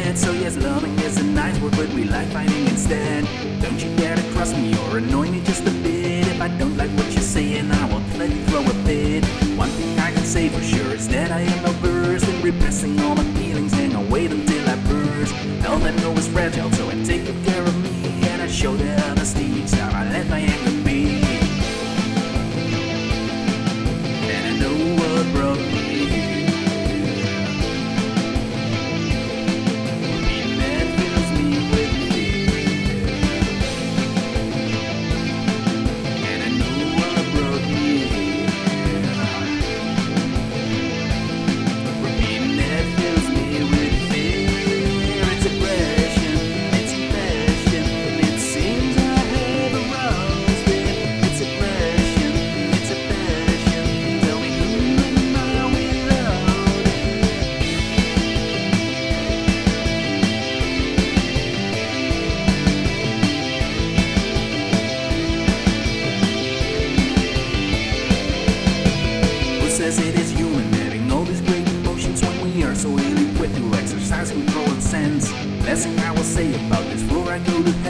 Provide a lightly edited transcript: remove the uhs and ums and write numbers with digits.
dead. So yes, loving is a nice word, but we like fighting instead. Don't you dare to cross me or annoy me just a bit. If I don't like what you're saying, I won't let you throw a fit. One thing I can say for sure is that I am no burst in repressing all my feelings, and I'll wait until I burst. All I know is fragile, so I take good care of me, and I show the honesty each time I let my anger be. And I know what broke me. Says it is human having all these great emotions when we are so ill-equipped to exercise control and sense. Last thing I will say about this, before I go to hell.